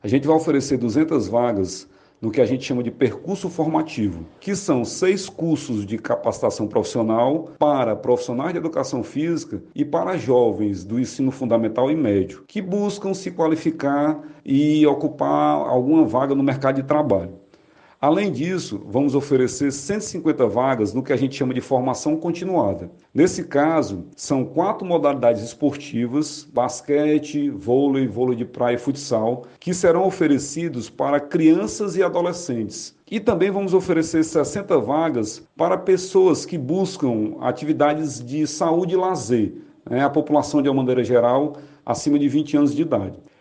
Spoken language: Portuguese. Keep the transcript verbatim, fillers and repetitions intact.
A gente vai oferecer duzentas vagas no que a gente chama de percurso formativo, que são seis cursos de capacitação profissional para profissionais de educação física e para jovens do ensino fundamental e médio, que buscam se qualificar e ocupar alguma vaga no mercado de trabalho. Além disso, vamos oferecer cento e cinquenta vagas no que a gente chama de formação continuada. Nesse caso, são quatro modalidades esportivas: basquete, vôlei, vôlei de praia e futsal, que serão oferecidos para crianças e adolescentes. E também vamos oferecer sessenta vagas para pessoas que buscam atividades de saúde e lazer, né, a população de uma maneira geral acima de vinte anos de idade.